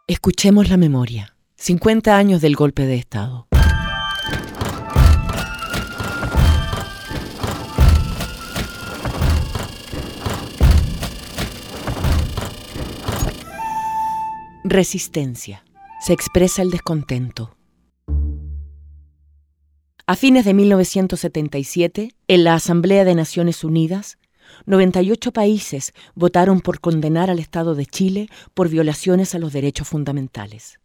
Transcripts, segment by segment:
Escuchemos la memoria. 50 años del golpe de Estado. Resistencia. Se expresa el descontento. A fines de 1977, en la Asamblea de Naciones Unidas, 98 países votaron por condenar al Estado de Chile por violaciones a los derechos fundamentales.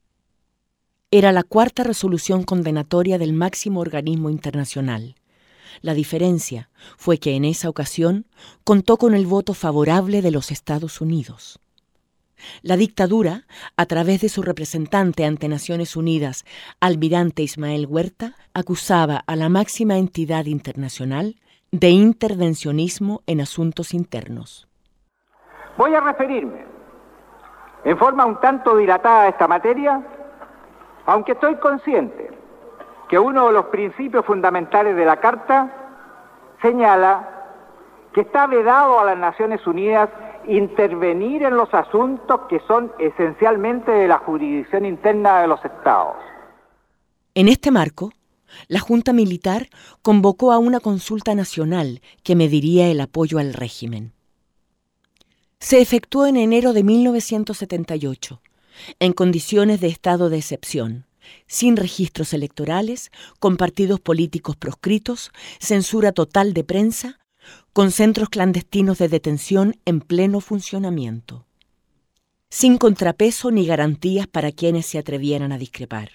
Era la cuarta resolución condenatoria del máximo organismo internacional. La diferencia fue que en esa ocasión contó con el voto favorable de los Estados Unidos. La dictadura, a través de su representante ante Naciones Unidas, almirante Ismael Huerta, acusaba a la máxima entidad internacional de intervencionismo en asuntos internos. Voy a referirme en forma un tanto dilatada a esta materia, aunque estoy consciente que uno de los principios fundamentales de la Carta señala que está vedado a las Naciones Unidas intervenir en los asuntos que son esencialmente de la jurisdicción interna de los Estados. En este marco, la Junta Militar convocó a una consulta nacional que mediría el apoyo al régimen. Se efectuó en enero de 1978, en condiciones de estado de excepción, sin registros electorales, con partidos políticos proscritos, censura total de prensa, con centros clandestinos de detención en pleno funcionamiento, sin contrapeso ni garantías para quienes se atrevieran a discrepar.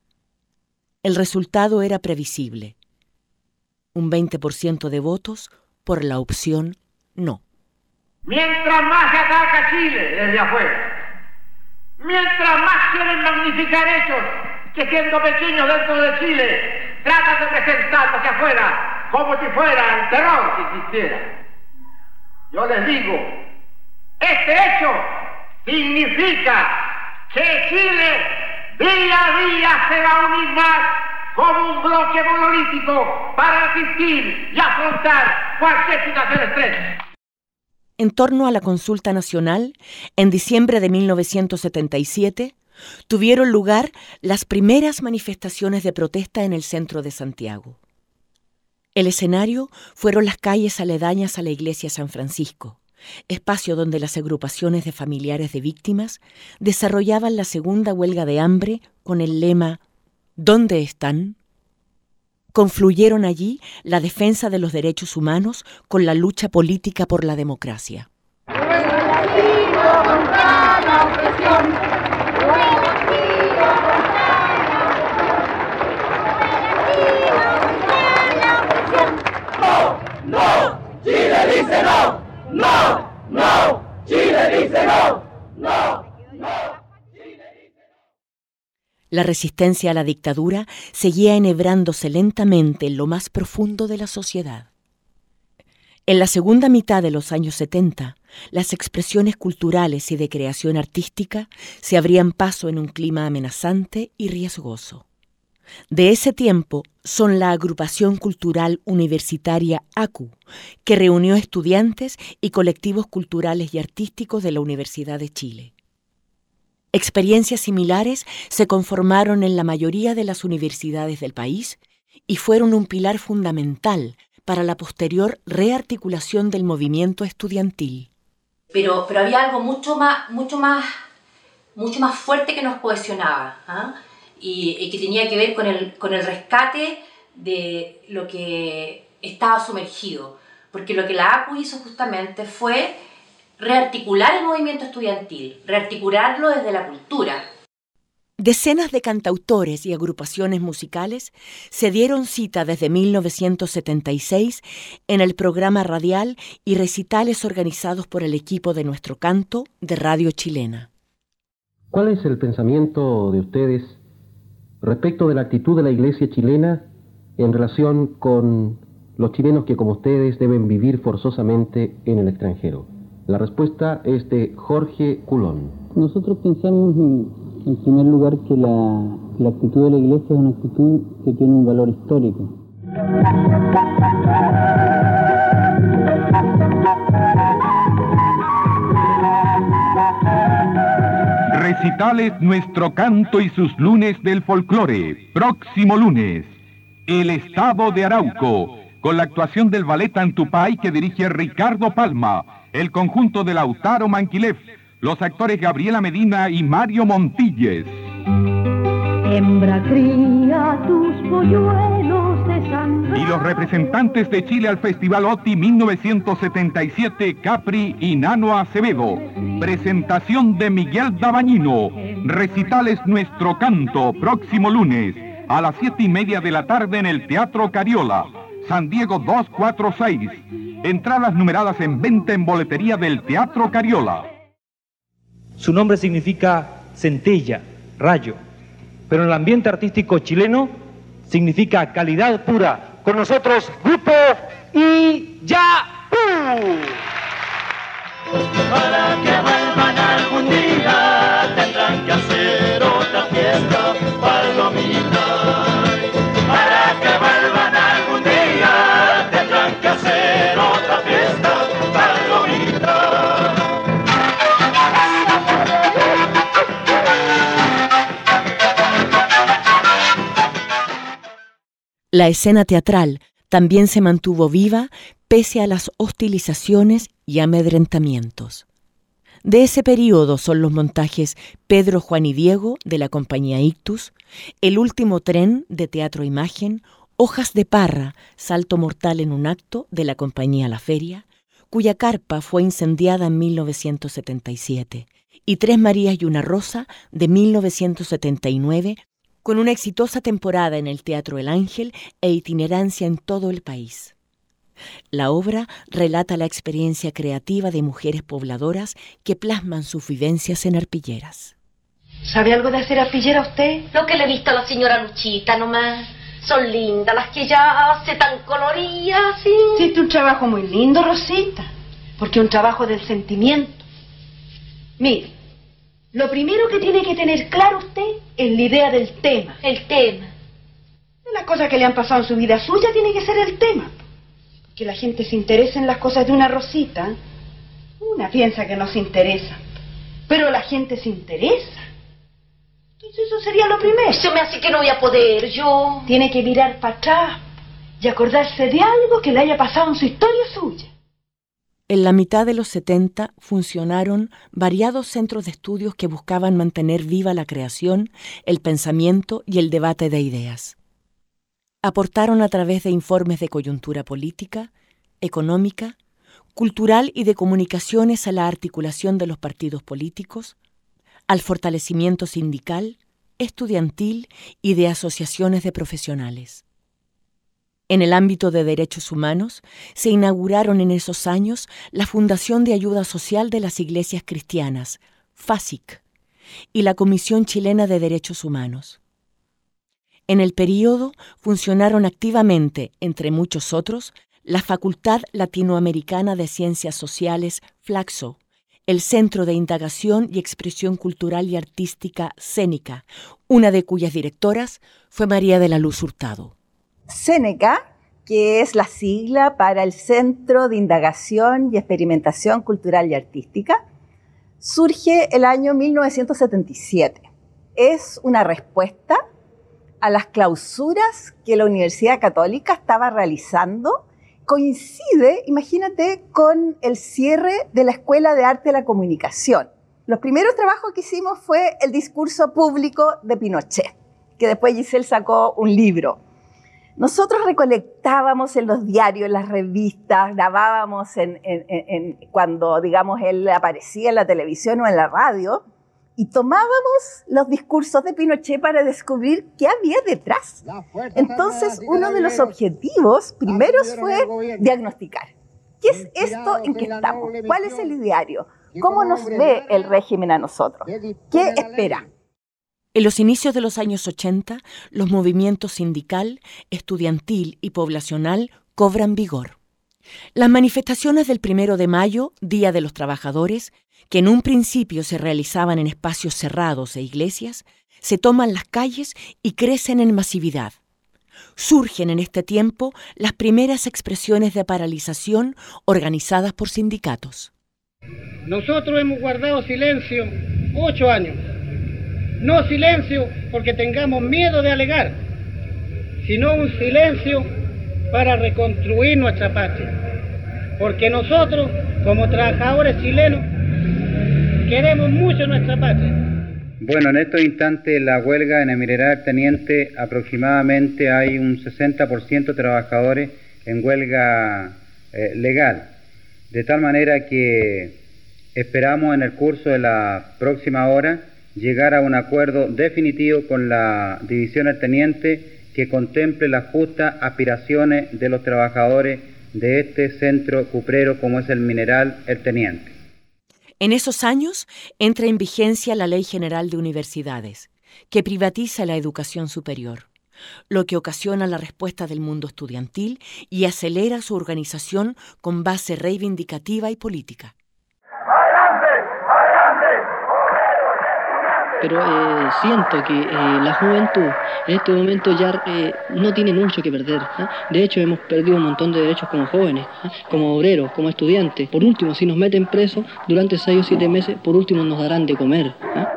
El resultado era previsible: un 20% de votos por la opción no. Mientras más se ataca Chile desde afuera, mientras más quieren magnificar hechos que siendo pequeños dentro de Chile tratan de presentarlo hacia afuera como si fuera el terror que existiera. Yo les digo, este hecho significa que Chile día a día se va a unir más como un bloque monolítico para resistir y afrontar cualquier situación de estrés. En torno a la consulta nacional, en diciembre de 1977, tuvieron lugar las primeras manifestaciones de protesta en el centro de Santiago. El escenario fueron las calles aledañas a la iglesia San Francisco, espacio donde las agrupaciones de familiares de víctimas desarrollaban la segunda huelga de hambre con el lema ¿Dónde están? Confluyeron allí la defensa de los derechos humanos con la lucha política por la democracia. ¡No! ¡Chile dice no! ¡No! ¡No! ¡Chile dice no! ¡No! ¡No! La resistencia a la dictadura seguía enhebrándose lentamente en lo más profundo de la sociedad. En la segunda mitad de los años 70, las expresiones culturales y de creación artística se abrían paso en un clima amenazante y riesgoso. De ese tiempo son la agrupación cultural universitaria ACU, que reunió estudiantes y colectivos culturales y artísticos de la Universidad de Chile. Experiencias similares se conformaron en la mayoría de las universidades del país y fueron un pilar fundamental para la posterior rearticulación del movimiento estudiantil. Pero había algo mucho más fuerte que nos cohesionaba, y que tenía que ver con el rescate de lo que estaba sumergido, porque lo que la ACU hizo justamente fue rearticular el movimiento estudiantil, rearticularlo desde la cultura. Decenas de cantautores y agrupaciones musicales se dieron cita desde 1976 en el programa radial y recitales organizados por el equipo de Nuestro Canto de Radio Chilena. ¿Cuál es el pensamiento de ustedes respecto de la actitud de la Iglesia chilena en relación con los chilenos que, como ustedes, deben vivir forzosamente en el extranjero? La respuesta es de Jorge Culón. Nosotros pensamos, en primer lugar, que la actitud de la Iglesia es una actitud que tiene un valor histórico. Recitales Nuestro Canto y sus lunes del folclore. Próximo lunes, El Estado de Arauco, con la actuación del ballet Antupay que dirige Ricardo Palma, el conjunto de Lautaro Manquilef, los actores Gabriela Medina y Mario Montilles. Hembra cría tus polluelos de sangre. Y los representantes de Chile al Festival OTI 1977, Capri y Nano Acevedo. Presentación de Miguel Dabañino. Recitales Nuestro Canto, próximo lunes, a las 7:30 de la tarde en el Teatro Cariola, San Diego 246. Entradas numeradas en venta en boletería del Teatro Cariola. Su nombre significa centella, rayo, pero en el ambiente artístico chileno significa calidad pura. Con nosotros, Grupo Illapú. Para que vuelvan algún día tendrán que hacer otra fiesta, palomita. Para que vuelvan algún día tendrán que hacer otra fiesta, palomita. La escena teatral también se mantuvo viva pese a las hostilizaciones y amedrentamientos. De ese período son los montajes Pedro, Juan y Diego de la compañía Ictus, El último tren de Teatro Imagen, Hojas de Parra, Salto mortal en un acto de la compañía La Feria, cuya carpa fue incendiada en 1977, y Tres Marías y una Rosa de 1979, con una exitosa temporada en el Teatro El Ángel e itinerancia en todo el país. La obra relata la experiencia creativa de mujeres pobladoras que plasman sus vivencias en arpilleras. ¿Sabe algo de hacer arpillera usted? Lo que le he visto a la señora Luchita nomás. Son lindas las que ella hace, tan coloridas, sí. Sí, este es un trabajo muy lindo, Rosita, porque es un trabajo del sentimiento. Mire, lo primero que tiene que tener claro usted es la idea del tema. El tema. Las cosas que le han pasado en su vida suya tiene que ser el tema. Que la gente se interese en las cosas de una Rosita. Una piensa que no se interesa, pero la gente se interesa. Entonces eso sería lo primero. Eso me hace que no voy a poder, yo. Tiene que mirar para atrás y acordarse de algo que le haya pasado en su historia suya. En la mitad de los 70 funcionaron variados centros de estudios que buscaban mantener viva la creación, el pensamiento y el debate de ideas. Aportaron a través de informes de coyuntura política, económica, cultural y de comunicaciones a la articulación de los partidos políticos, al fortalecimiento sindical, estudiantil y de asociaciones de profesionales. En el ámbito de derechos humanos, se inauguraron en esos años la Fundación de Ayuda Social de las Iglesias Cristianas, FASIC, y la Comisión Chilena de Derechos Humanos. En el período funcionaron activamente, entre muchos otros, la Facultad Latinoamericana de Ciencias Sociales, FLACSO, el Centro de Indagación y Expresión Cultural y Artística, CENICA, una de cuyas directoras fue María de la Luz Hurtado. CENECA, que es la sigla para el Centro de Indagación y Experimentación Cultural y Artística, surge el año 1977. Es una respuesta a las clausuras que la Universidad Católica estaba realizando. Coincide, imagínate, con el cierre de la Escuela de Arte de la Comunicación. Los primeros trabajos que hicimos fue el discurso público de Pinochet, que después Giselle sacó un libro. Nosotros recolectábamos en los diarios, en las revistas, grabábamos cuando, digamos, él aparecía en la televisión o en la radio, y tomábamos los discursos de Pinochet para descubrir qué había detrás. Entonces, uno de los objetivos primeros fue diagnosticar. ¿Qué es esto en que estamos? ¿Cuál es el ideario? ¿Cómo nos ve el régimen a nosotros? ¿Qué espera? En los inicios de los años 80, los movimientos sindical, estudiantil y poblacional cobran vigor. Las manifestaciones del 1 de mayo, Día de los Trabajadores, que en un principio se realizaban en espacios cerrados e iglesias, se toman las calles y crecen en masividad. Surgen en este tiempo las primeras expresiones de paralización organizadas por sindicatos. Nosotros hemos guardado silencio 8 años. No silencio porque tengamos miedo de alegar, sino un silencio para reconstruir nuestra patria. Porque nosotros, como trabajadores chilenos, queremos mucho nuestra patria. Bueno, en estos instantes la huelga en el mineral Teniente, aproximadamente hay un 60% de trabajadores en huelga legal, de tal manera que esperamos en el curso de la próxima hora llegar a un acuerdo definitivo con la división del Teniente que contemple las justas aspiraciones de los trabajadores de este centro cuprero como es el mineral El Teniente. En esos años entra en vigencia la Ley General de Universidades, que privatiza la educación superior, lo que ocasiona la respuesta del mundo estudiantil y acelera su organización con base reivindicativa y política. Pero siento que la juventud en este momento ya no tiene mucho que perder. De hecho, hemos perdido un montón de derechos como jóvenes, como obreros, como estudiantes. Por último, si nos meten presos durante 6 o 7 meses, por último nos darán de comer.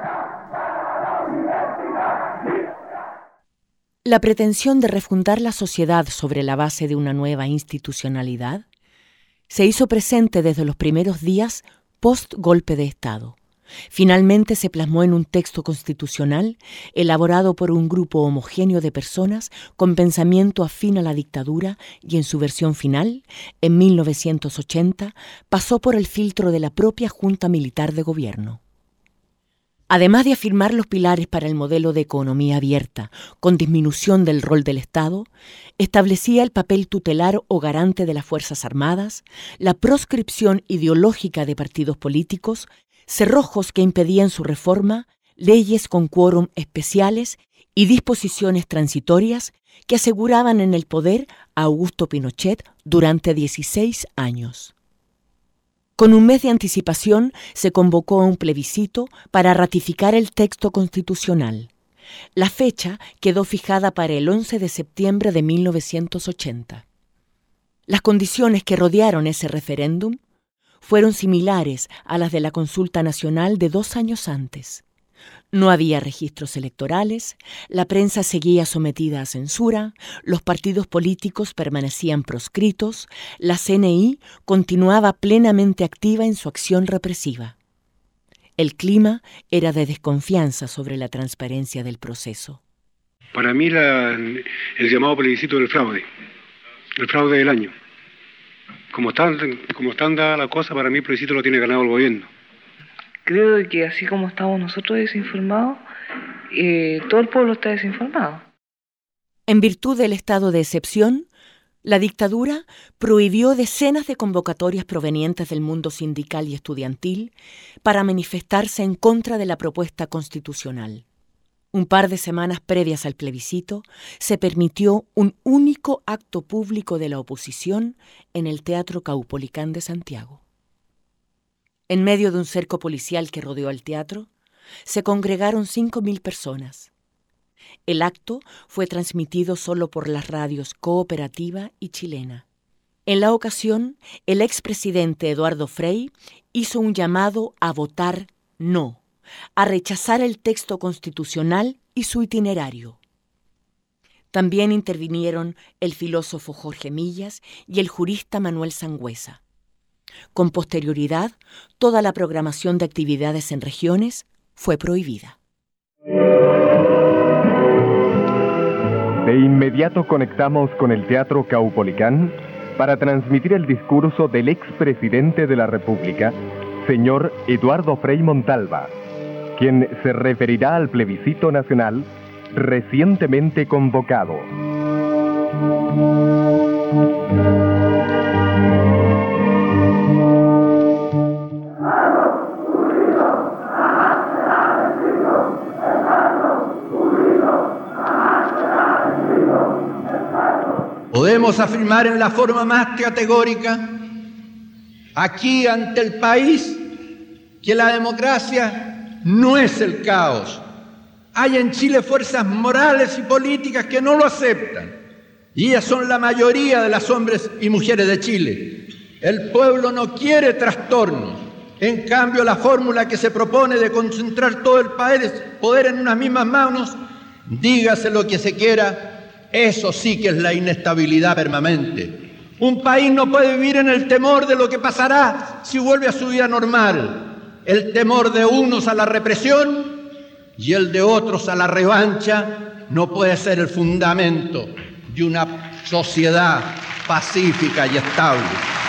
La pretensión de refundar la sociedad sobre la base de una nueva institucionalidad se hizo presente desde los primeros días post-golpe de Estado. Finalmente se plasmó en un texto constitucional elaborado por un grupo homogéneo de personas con pensamiento afín a la dictadura y en su versión final, en 1980, pasó por el filtro de la propia Junta Militar de Gobierno. Además de afirmar los pilares para el modelo de economía abierta, con disminución del rol del Estado, establecía el papel tutelar o garante de las Fuerzas Armadas, la proscripción ideológica de partidos políticos, cerrojos que impedían su reforma, leyes con quórum especiales y disposiciones transitorias que aseguraban en el poder a Augusto Pinochet durante 16 años. Con un mes de anticipación se convocó a un plebiscito para ratificar el texto constitucional. La fecha quedó fijada para el 11 de septiembre de 1980. Las condiciones que rodearon ese referéndum fueron similares a las de la consulta nacional de 2 años antes. No había registros electorales, la prensa seguía sometida a censura, los partidos políticos permanecían proscritos, la CNI continuaba plenamente activa en su acción represiva. El clima era de desconfianza sobre la transparencia del proceso. Para mí el llamado plebiscito del fraude del año. Como están dadas las cosas, para mí el plebiscito lo tiene ganado el gobierno. Creo que así como estamos nosotros desinformados, todo el pueblo está desinformado. En virtud del estado de excepción, la dictadura prohibió decenas de convocatorias provenientes del mundo sindical y estudiantil para manifestarse en contra de la propuesta constitucional. Un par de semanas previas al plebiscito, se permitió un único acto público de la oposición en el Teatro Caupolicán de Santiago. En medio de un cerco policial que rodeó el teatro, se congregaron 5.000 personas. El acto fue transmitido solo por las radios Cooperativa y Chilena. En la ocasión, el expresidente Eduardo Frei hizo un llamado a votar no, a rechazar el texto constitucional y su itinerario. También intervinieron el filósofo Jorge Millas y el jurista Manuel Sangüesa. Con posterioridad, toda la programación de actividades en regiones fue prohibida. De inmediato conectamos con el Teatro Caupolicán para transmitir el discurso del expresidente de la República, señor Eduardo Frei Montalva, quien se referirá al plebiscito nacional recientemente convocado. Podemos afirmar en la forma más categórica, aquí ante el país, que la democracia no es el caos. Hay en Chile fuerzas morales y políticas que no lo aceptan, y ellas son la mayoría de los hombres y mujeres de Chile. El pueblo no quiere trastornos, En cambio, la fórmula que se propone de concentrar todo el poder en unas mismas manos, dígase lo que se quiera, eso sí que es la inestabilidad permanente. Un país no puede vivir en el temor de lo que pasará si vuelve a su vida normal. El temor de unos a la represión y el de otros a la revancha no puede ser el fundamento de una sociedad pacífica y estable.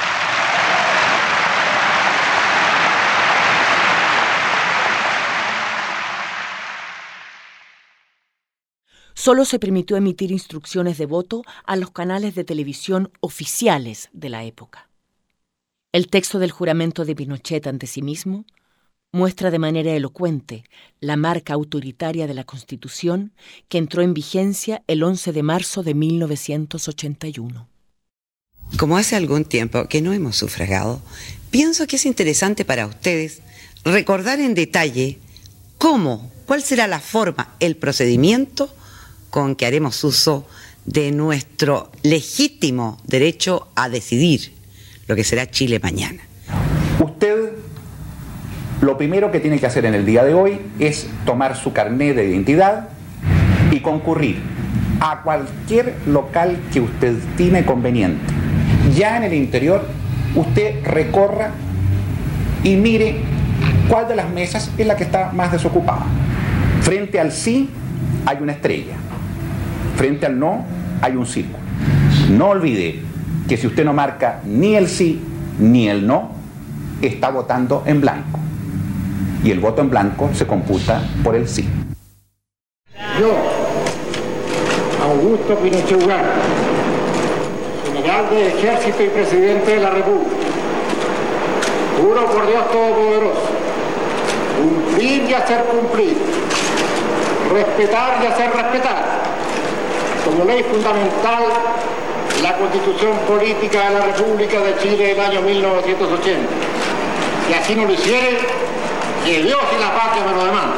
Solo se permitió emitir instrucciones de voto a los canales de televisión oficiales de la época. El texto del juramento de Pinochet ante sí mismo muestra de manera elocuente la marca autoritaria de la Constitución que entró en vigencia el 11 de marzo de 1981. Como hace algún tiempo que no hemos sufragado, pienso que es interesante para ustedes recordar en detalle cuál será la forma, el procedimiento con que haremos uso de nuestro legítimo derecho a decidir lo que será Chile mañana. Usted lo primero que tiene que hacer en el día de hoy es tomar su carnet de identidad y concurrir a cualquier local que usted estime conveniente. Ya en el interior, usted recorra y mire cuál de las mesas es la que está más desocupada. Frente al sí hay una estrella. Frente al no hay un círculo. No olvide que si usted no marca ni el sí ni el no, está votando en blanco. Y el voto en blanco se computa por el sí. Yo, Augusto Pinochet Ugarte, general de Ejército y Presidente de la República, juro por Dios Todopoderoso, cumplir y hacer cumplir, respetar y hacer respetar, como ley fundamental, la Constitución Política de la República de Chile del año 1980. Si así no lo hiciere, que Dios y la patria me lo demandan.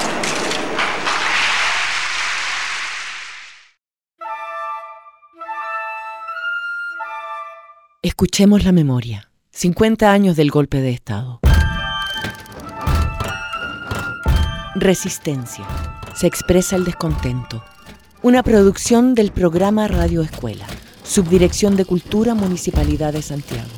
Escuchemos la memoria. 50 años del golpe de Estado. Resistencia. Se expresa el descontento. Una producción del programa Radio Escuela. Subdirección de Cultura, Municipalidad de Santiago.